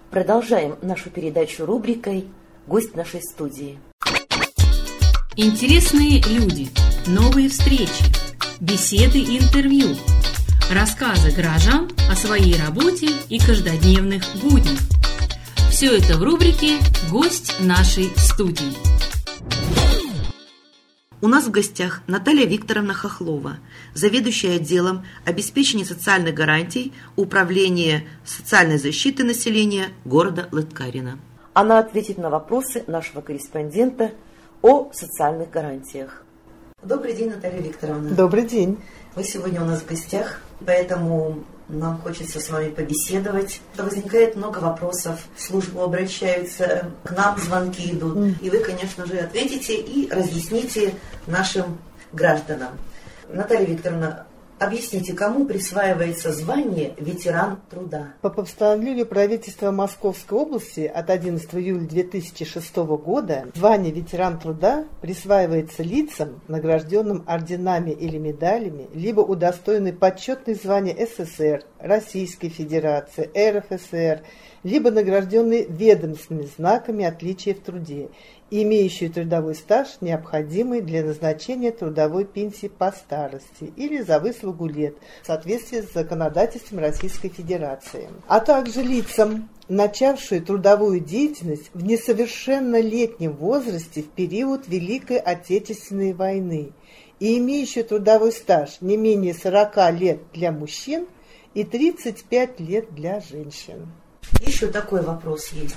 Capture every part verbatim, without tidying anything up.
Продолжаем нашу передачу рубрикой «Гость нашей студии». Интересные люди, новые встречи, беседы и интервью, рассказы горожан о своей работе и каждодневных буднях. Все это в рубрике «Гость нашей студии». У нас в гостях Наталья Викторовна Хохлова, заведующая отделом обеспечения социальных гарантий Управления социальной защиты населения города Лыткарино. Она ответит на вопросы нашего корреспондента о социальных гарантиях. Добрый день, Наталья Викторовна. Добрый день. Вы сегодня у нас в гостях, поэтому нам хочется с вами побеседовать. Возникает много вопросов, в службу обращаются, к нам звонки идут. Mm. И вы, конечно же, ответите и разъясните нашим гражданам. Наталья Викторовна, объясните, кому присваивается звание ветеран труда? По постановлению правительства Московской области от одиннадцатого июля две тысячи шестого года звание ветеран труда присваивается лицам, награжденным орденами или медалями, либо удостоенным почетных званий СССР, Российской Федерации, РФСР, либо награжденные ведомственными знаками отличия в труде, имеющие трудовой стаж, необходимый для назначения трудовой пенсии по старости или за выслугу лет в соответствии с законодательством Российской Федерации, а также лицам, начавшие трудовую деятельность в несовершеннолетнем возрасте в период Великой Отечественной войны и имеющие трудовой стаж не менее сорока лет для мужчин и тридцати пяти лет для женщин. Еще такой вопрос есть.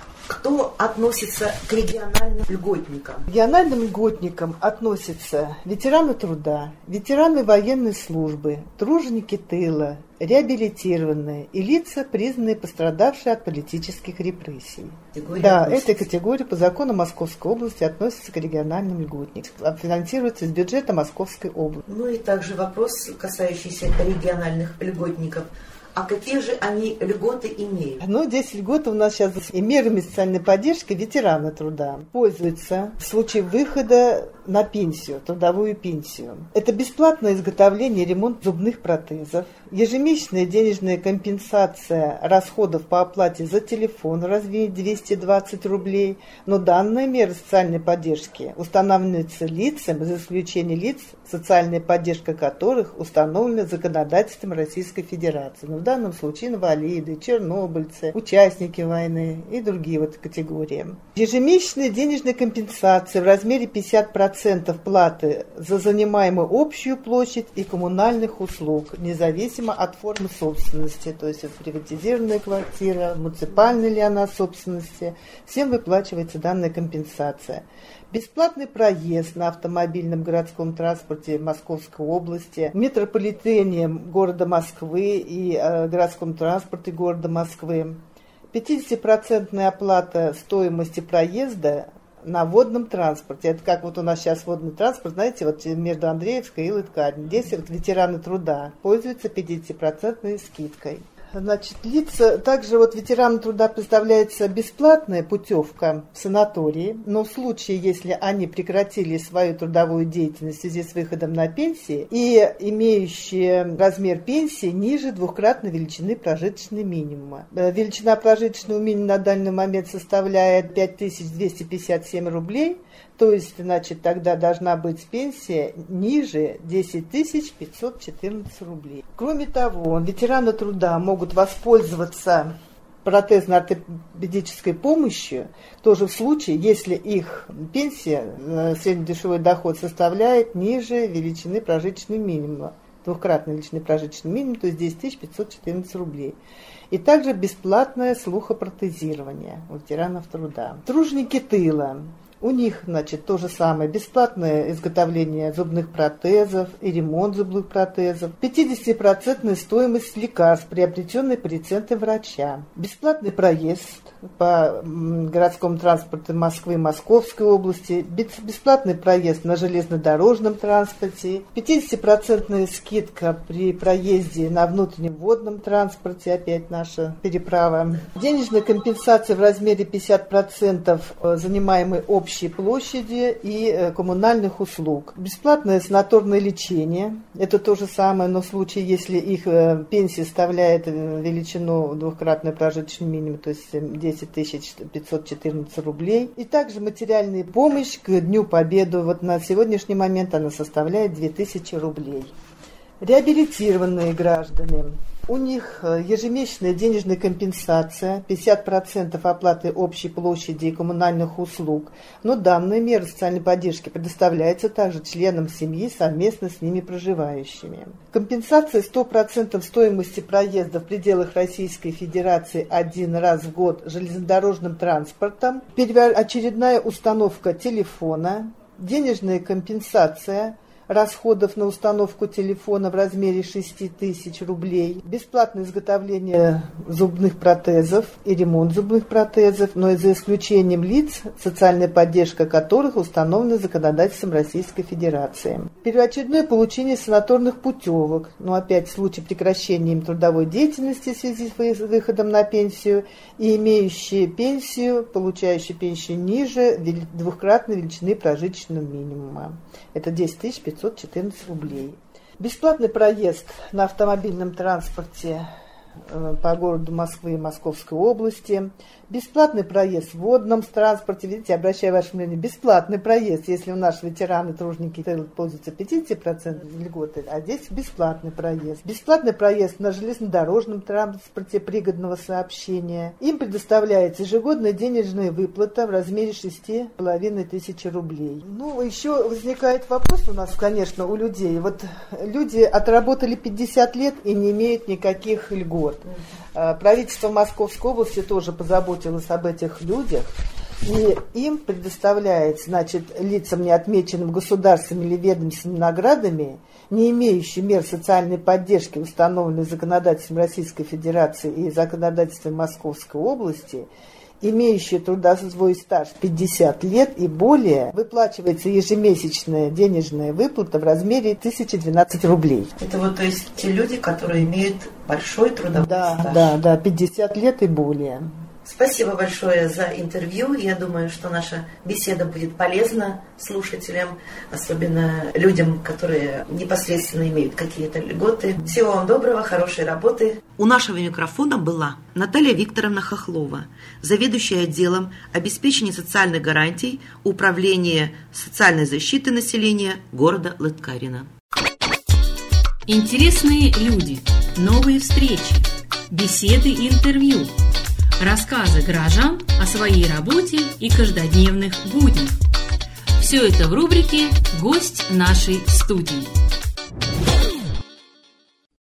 Кто относится к региональным льготникам? К региональным льготникам относятся ветераны труда, ветераны военной службы, труженики тыла, реабилитированные и лица, признанные пострадавшие от политических репрессий. Категория да, относится. Эта категория по закону Московской области относится к региональным льготникам, финансируется из бюджета Московской области. Ну и также вопрос, касающийся региональных льготников. А какие же они льготы имеют? Ну, здесь льготы у нас сейчас и мерами социальной поддержки ветераны труда пользуются в случае выхода на пенсию, трудовую пенсию. Это бесплатное изготовление и ремонт зубных протезов, ежемесячная денежная компенсация расходов по оплате за телефон в размере двести двадцать рублей. Но данная мера социальной поддержки устанавливается лицам, за исключением лиц, социальная поддержка которых установлена законодательством Российской Федерации. Но в данном случае инвалиды, чернобыльцы, участники войны и другие вот категории. Ежемесячная денежная компенсация в размере пятьдесят процентов платы за занимаемую общую площадь и коммунальных услуг, независимо от формы собственности, то есть это приватизированная квартира, муниципальная ли она собственности, всем выплачивается данная компенсация. Бесплатный проезд на автомобильном городском транспорте Московской области, в метрополитене города Москвы и э, городском транспорте города Москвы. пятидесятипроцентная оплата стоимости проезда на водном транспорте. Это как вот у нас сейчас водный транспорт, знаете, вот между Андреевской и Лыткарино. Здесь вот ветераны труда пользуются пятидесятипроцентной скидкой. Значит, лица, также вот ветеранам труда представляется бесплатная путевка в санатории, но в случае, если они прекратили свою трудовую деятельность в связи с выходом на пенсию и имеющие размер пенсии ниже двухкратной величины прожиточного минимума. Величина прожиточного минимума на данный момент составляет пять тысяч двести пятьдесят семь рублей, то есть, значит, тогда должна быть пенсия ниже десять тысяч пятьсот четырнадцать рублей. Кроме того, ветераны труда могут воспользоваться протезно-ортопедической помощью тоже в случае, если их пенсия, среднедушевой доход составляет ниже величины прожиточного минимума, двухкратной величины прожиточного минимума, то есть десять тысяч пятьсот четырнадцать рублей. И также бесплатное слухопротезирование у ветеранов труда. Труженики тыла. У них, значит, то же самое, бесплатное изготовление зубных протезов и ремонт зубных протезов, пятидесятипроцентная стоимость лекарств, приобретенной по рецепту врача, бесплатный проезд по городскому транспорту Москвы и Московской области, бесплатный проезд на железнодорожном транспорте, пятидесятипроцентная скидка при проезде на внутреннем водном транспорте, опять наша переправа, денежная компенсация в размере пятьдесят процентов занимаемой общей общей площади и коммунальных услуг. Бесплатное санаторное лечение, это то же самое, но в случае, если их пенсия составляет величину двухкратный прожиточный минимум, то есть десять тысяч пятьсот четырнадцать рублей. И также материальная помощь к Дню Победы, вот на сегодняшний момент она составляет две тысячи рублей. Реабилитированные граждане. У них ежемесячная денежная компенсация, пятьдесят процентов оплаты общей площади и коммунальных услуг. Но данная мера социальной поддержки предоставляется также членам семьи, совместно с ними проживающими. Компенсация сто процентов стоимости проезда в пределах Российской Федерации один раз в год железнодорожным транспортом, очередная установка телефона, денежная компенсация расходов на установку телефона в размере шесть тысяч рублей, бесплатное изготовление зубных протезов и ремонт зубных протезов, но и за исключением лиц, социальная поддержка которых установлена законодательством Российской Федерации. Первоочередное получение санаторных путевок, но опять в случае прекращения им трудовой деятельности в связи с выходом на пенсию и имеющие пенсию, получающие пенсию ниже двухкратной величины прожиточного минимума. Это десять тысяч пятьсот четырнадцать рублей. Бесплатный проезд на автомобильном транспорте по городу Москвы и Московской области, бесплатный проезд в водном транспорте, видите, обращаю ваше внимание, бесплатный проезд, если у наших ветераны, тружники пользуются пятьдесят процентов льготы, а здесь бесплатный проезд. Бесплатный проезд на железнодорожном транспорте пригодного сообщения. Им предоставляется ежегодная денежная выплата в размере шесть с половиной тысяч рублей. Ну, еще возникает вопрос у нас, конечно, у людей. Вот люди отработали пятьдесят лет и не имеют никаких льгот. Правительство Московской области тоже позаботилось об этих людях, и им предоставляется, значит, лицам, не отмеченным государственными или ведомственными наградами, не имеющим мер социальной поддержки, установленной законодательством Российской Федерации и законодательством Московской области, имеющие трудовой стаж пятьдесят лет и более, выплачивается ежемесячная денежная выплата в размере тысяча двенадцать рублей. Это вот, то есть, те люди, которые имеют большой трудовой да, стаж. Да, да, пятьдесят лет и более. Спасибо большое за интервью. Я думаю, что наша беседа будет полезна слушателям, особенно людям, которые непосредственно имеют какие-то льготы. Всего вам доброго, хорошей работы. У нашего микрофона была Наталья Викторовна Хохлова, заведующая отделом обеспечения социальных гарантий Управления социальной защиты населения города Лыткарино. Интересные люди, новые встречи, беседы и интервью, рассказы горожан о своей работе и каждодневных буднях. Все это в рубрике «Гость нашей студии».